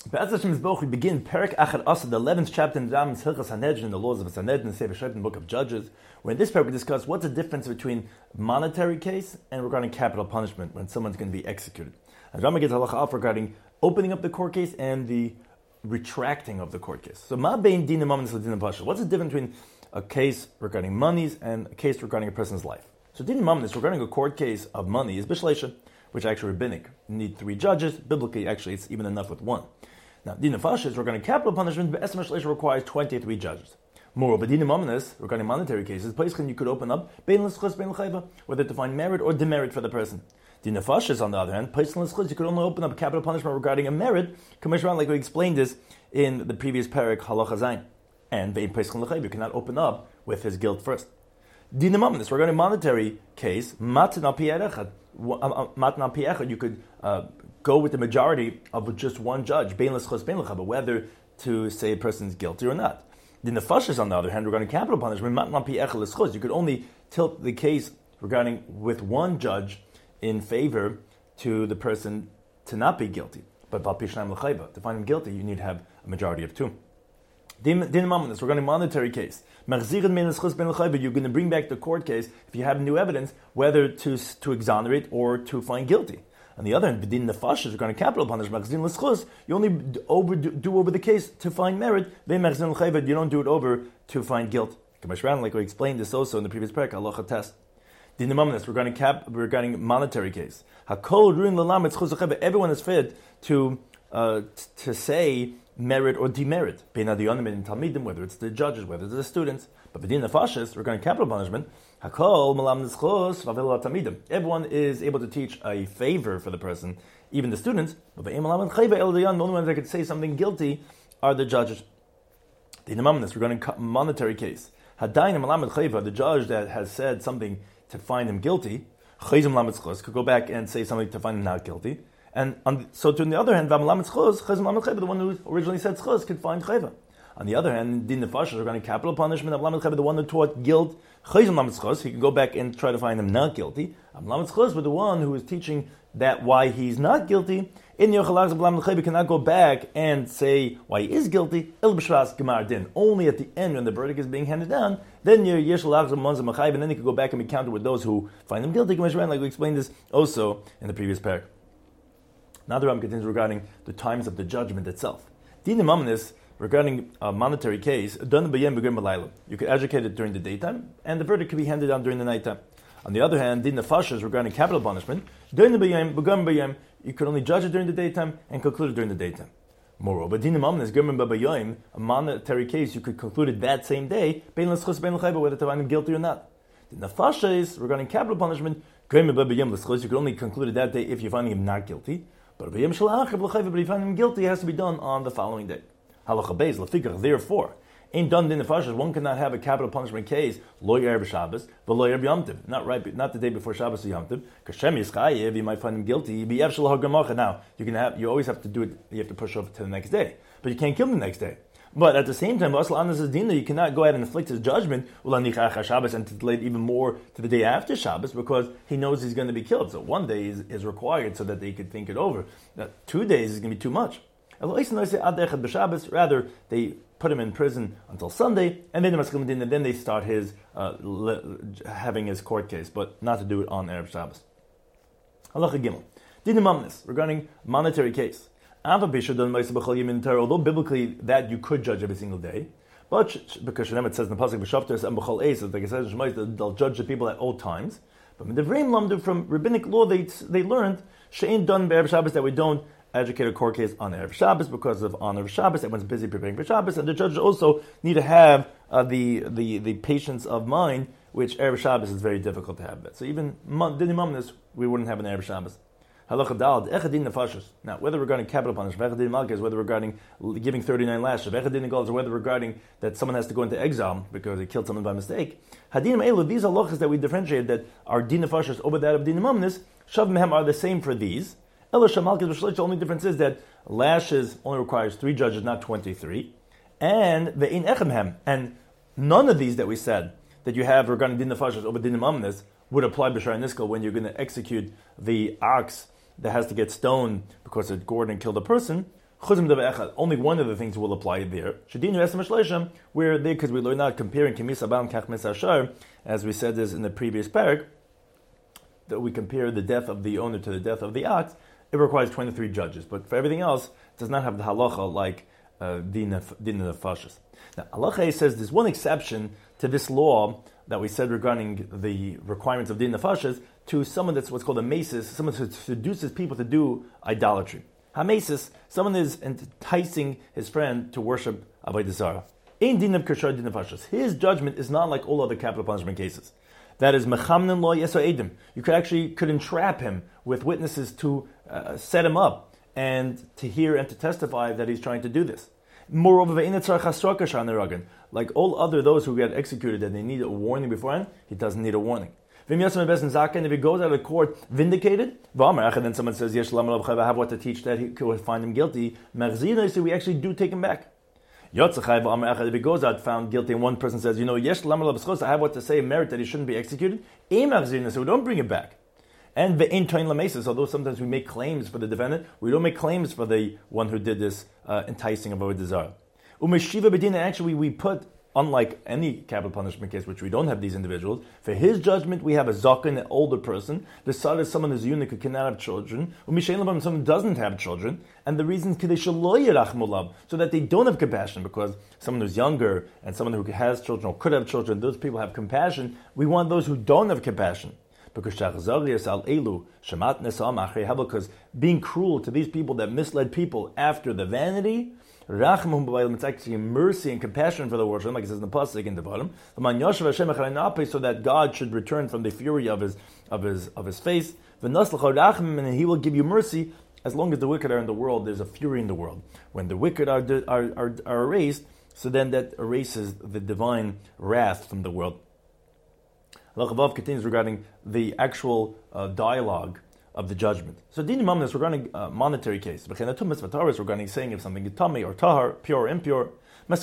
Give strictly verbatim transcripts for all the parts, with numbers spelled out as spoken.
Be'ez Hashem Yisboch, we begin Perek Achad Asa, the eleventh chapter in Ram's Hilchas Sanhedrin, in the laws of Sanhedrin, the Sefer Shret, in the book of Judges, where in this parak we discuss what's the difference between monetary case and regarding capital punishment when someone's going to be executed. And Rama gets halacha off regarding opening up the court case and the retracting of the court case. So, Ma bein din amamis l'din pasha. What's the difference between a case regarding monies and a case regarding a person's life? So, din amamis regarding a court case of money is bishleisha, which actually rabbinic. You need three judges. Biblically, actually, it's even enough with one. Now, din nefashis is regarding capital punishment, but estimation requires twenty-three judges. Moreover, din amamis regarding monetary cases, place when you could open up bein l'schus bein l'chayva, whether to find merit or demerit for the person. Din nefashis, on the other hand, place l'schus, you could only open up capital punishment regarding a merit, commission like we explained this in the previous parak halacha zayin, and vein place l'chayva, you cannot open up with his guilt first. Din amamis regarding monetary case, matan al pi erechad, matan al pi echad, you could uh, go with the majority of just one judge, bein l'schus bein l'chayva, whether to say a person's guilty or not. The nefashis, on the other hand, regarding capital punishment, you could only tilt the case regarding with one judge in favor to the person to not be guilty. But to find him guilty, you need to have a majority of two. Regarding monetary case, you're going to bring back the court case if you have new evidence, whether to, to exonerate or to find guilty. On the other hand, b'din nefashis regarding capital punishment, you only over, do, do over the case to find merit. You don't do it over to find guilt. Like we explained this also in the previous parak, halacha test. Din nemamis regarding cap regarding monetary case. Hakol ruin lalam. Everyone is fit to uh, to say merit or demerit. Whether it's the judges, whether it's the students. But b'din nefashis regarding capital punishment. Everyone is able to teach a favor for the person, even the students. But the only ones that could say something guilty are the judges. Regarding monetary case, the judge that has said something to find him guilty could go back and say something to find him not guilty. And on, so, to the other hand, the one who originally said schos could find chayva. On the other hand, din nefashis regarding capital punishment, the one who taught guilt, he can go back and try to find him not guilty. But the one who is teaching that why he's not guilty, in he cannot go back and say why he is guilty. Only at the end, when the verdict is being handed down, then you're and then he can go back and be counted with those who find him guilty. Like we explained this also in the previous parak. Now the Ram continues regarding the times of the judgment itself. Din nemamis regarding a monetary case, you could educate it during the daytime, and the verdict could be handed down during the nighttime. On the other hand, din nefashis regarding capital punishment, you could only judge it during the daytime and conclude it during the daytime. Moreover, din nemamis, a monetary case, you could conclude it that same day, whether to find him guilty or not. Din nefashis regarding capital punishment, you could only conclude it that day if you're finding him not guilty, but if you find him guilty, it has to be done on the following day. Halacha beis lefikach. Therefore, in done din nefashis, one cannot have a capital punishment case lo erev Shabbos, but lo erev Yom Tov. Not right, not the day before Shabbos or Yom Tov. Kashem yiskayev, you might find him guilty. Now, you can have, you always have to do it. You have to push off to the next day, but you can't kill him the next day. But at the same time, you cannot go ahead and inflict his judgment and to delay it even more to the day after Shabbos because he knows he's going to be killed. So one day is, is required so that they could think it over. Now, two days is going to be too much. Rather, they put him in prison until Sunday, and then and then they start his uh, having his court case, but not to do it on Erev Shabbos. Halacha Gimel. Din mamnis regarding monetary case. Although biblically that you could judge every single day, but because Shem it says in the pasuk v'shavtos and b'chol eis, like it says in Shemais, they'll judge the people at all times. But in the Vreim Lamdu from rabbinic law, they they learned she'ain done be'erev Shabbos that we don't educate a court case on Erev Shabbos because of honor of Shabbos. Everyone's busy preparing for Shabbos, and the judges also need to have uh, the, the the patience of mind, which Erev Shabbos is very difficult to have. So even din mamnis, we wouldn't have an Erev Shabbos. Halacha dalad echadin nefashis. Now, whether regarding capital punishment, echadin malkes, whether regarding giving thirty-nine lashes, echadin goals, or whether regarding that someone has to go into exile because he killed someone by mistake. Hadinim elu, these halachas that we differentiate that are din nefashis over that of din mamnis, shav mehem are the same for these. The only difference is that lashes only requires three judges, not twenty-three. And the in echemhem, and none of these that we said that you have regarding din nefashis over din mamnis would apply b'shar niskal when you're going to execute the ox that has to get stoned because it gored and killed a person. Only one of the things will apply there. Where they, because we learn not comparing as we said this in the previous parak, that we compare the death of the owner to the death of the ox, it requires twenty-three judges. But for everything else, it does not have the halacha like uh, din of nefashos. Now, halacha says there's one exception to this law that we said regarding the requirements of din nefashos to someone that's what's called a masis, someone who seduces people to do idolatry. Hamesis, someone is enticing his friend to worship avodah zarah. Ein din of kashar din nefashos. His judgment is not like all other capital punishment cases. That is mechamnin lo yeso edim. You could actually could entrap him with witnesses to uh, set him up and to hear and to testify that he's trying to do this. Moreover, like all other those who get executed and they need a warning beforehand, he doesn't need a warning. And if he goes out of court vindicated, then someone says, I have what to teach that he could find him guilty, so we actually do take him back. If he goes out found guilty and one person says, you know, I have what to say, merit that he shouldn't be executed, so we don't bring it back. And the intain lamesis, although sometimes we make claims for the defendant, we don't make claims for the one who did this uh, enticing of avodah zarah. Umeshiva bedina, actually we put, unlike any capital punishment case, which we don't have these individuals, for his judgment we have a zaken, an older person. The son is someone who's eunuch who cannot have children. Umishain someone doesn't have children, and the reason is so that they don't have compassion, because someone who's younger and someone who has children or could have children, those people have compassion. We want those who don't have compassion. Because being cruel to these people that misled people after the vanity, it's actually mercy and compassion for the worship, like it says in the pasuk in the bottom. So that God should return from the fury of his of his of his face, and He will give you mercy as long as the wicked are in the world. There's a fury in the world. When the wicked are are are, are erased, so then that erases the divine wrath from the world. Lachavav continues regarding the actual uh, dialogue of the judgment. So din imam is regarding uh, monetary case. Regarding saying if something is tummy or tahar, pure or impure.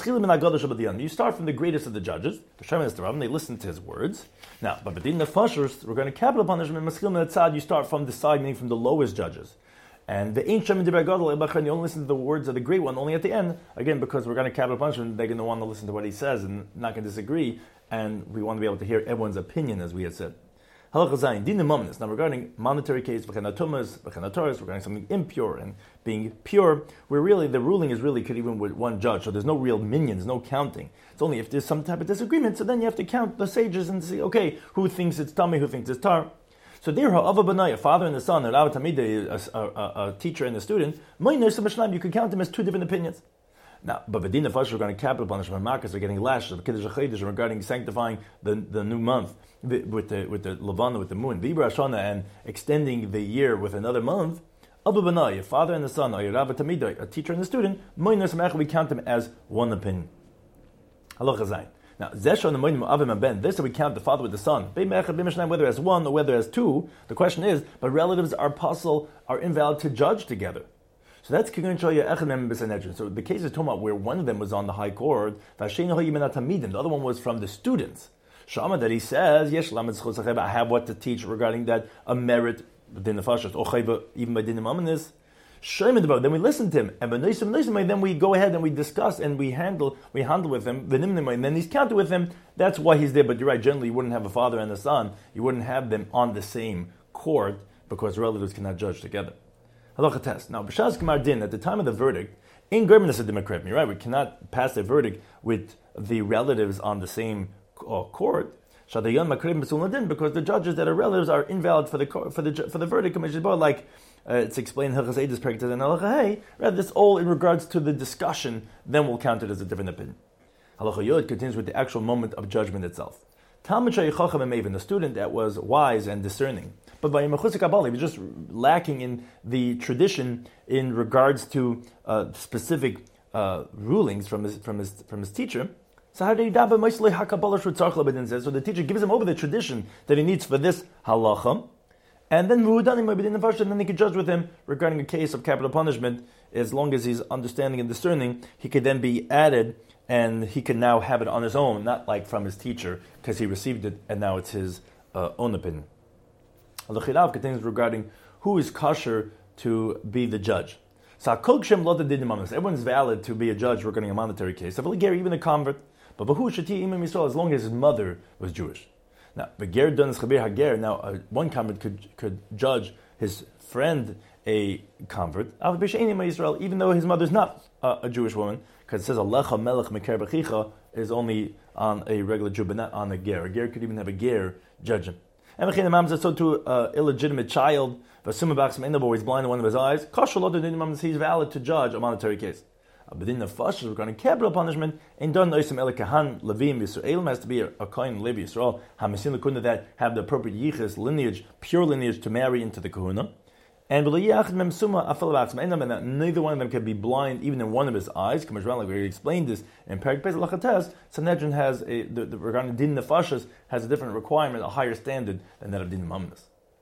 You start from the greatest of the judges, and they listen to his words. Now, but din nefashos, regarding capital punishment, you start from the side, meaning from the lowest judges. And the ancient you only listen to the words of the great one only at the end. Again, because we're going to capital punishment, they're going to want to listen to what he says and not going to disagree. And we want to be able to hear everyone's opinion, as we had said. Halacha zayin, din nemamnis. Now, regarding monetary case, v'chenatumas, v'chenatoris, regarding something impure and being pure, where really the ruling is really could even with one judge, so there's no real minions, no counting. It's only if there's some type of disagreement, so then you have to count the sages and see, okay, who thinks it's tummy, who thinks it's tar. So there, ha'ava b'nai, a father and a son, a rav tamidei, a, a, a teacher and a student, you could count them as two different opinions. Now, but the din of Fashur regarding capital punishment, Marcus are getting lashed of Kiddush HaChedesh regarding sanctifying the, the new month with the with the Levana, with the moon, Vibra Hashana, and extending the year with another month. Abba B'nai, a father and a son, or Rav Tamidai, a teacher and a student, we count them as one opinion. Halacha Zayin. Now, Zeshon and Moinim Avim and Ben, this we count the father with the son. Whether as one or whether as two, the question is, but relatives are possible, are invalid to judge together. So that's going to show you Echem B'Sanhedrin. So the case is talking about where one of them was on the high court, the other one was from the students. Shama that he says, Yesh Lamed I have what to teach regarding that a merit within the Fashas, or even by Din Amanis. Then we listen to him, and then we go ahead and we discuss and we handle we handle with him, and then he's counted with him. That's why he's there. But you're right, generally you wouldn't have a father and a son, you wouldn't have them on the same court because relatives cannot judge together. Halacha test. Now, b'shas gemar din, at the time of the verdict, in german is a democrat, right? We cannot pass a verdict with the relatives on the same uh, court. Shadayan makrim b'sul din, because the judges that are relatives are invalid for the for the for the verdict. Like uh, it's explained Hilchos Eidos Perek Tes and Halacha Hey. Rather, this all in regards to the discussion. Then we'll count it as a different opinion. Halacha Yod continues with the actual moment of judgment itself. Talmid Shayachacham Emevin, the student that was wise and discerning. But by Mechusik Kabbalah, he was just lacking in the tradition in regards to uh, specific uh, rulings from his from his from his teacher. So how did he daven? So the teacher gives him over the tradition that he needs for this halacha, and then and then he could judge with him regarding a case of capital punishment. As long as he's understanding and discerning, he could then be added, and he can now have it on his own, not like from his teacher, because he received it and now it's his uh, own opinion. The Chirav continues regarding who is kosher to be the judge. So Kol Kshem Lo Din Mamnas. Everyone's valid to be a judge regarding a monetary case. Even a convert. But Vahu Shati Imam Yisrael, as long as his mother was Jewish. Now, Beger Dunas Chabir Hager. Now, uh, one convert could could judge his friend, a convert, even though his mother's not uh, a Jewish woman, because it says Alecha Melech Meker Bechicha is only on a regular Jew, but not on a ger. A ger could even have a ger judge him. And so to an uh, illegitimate child, he's blind in one of his eyes, he's valid to judge a monetary case. But in the first, regarding capital punishment, in done noisim ele kahan levim Yisrael has to be a, a kohen levi Yisrael hamisin lekuna that have the appropriate yichus lineage, pure lineage to marry into the kahuna. And neither one of them can be blind even in one of his eyes. Like we already explained this in Perek Beis Lachates, Sanhedrin has a the, the regarding din nefashos has a different requirement, a higher standard than that of din mamnas.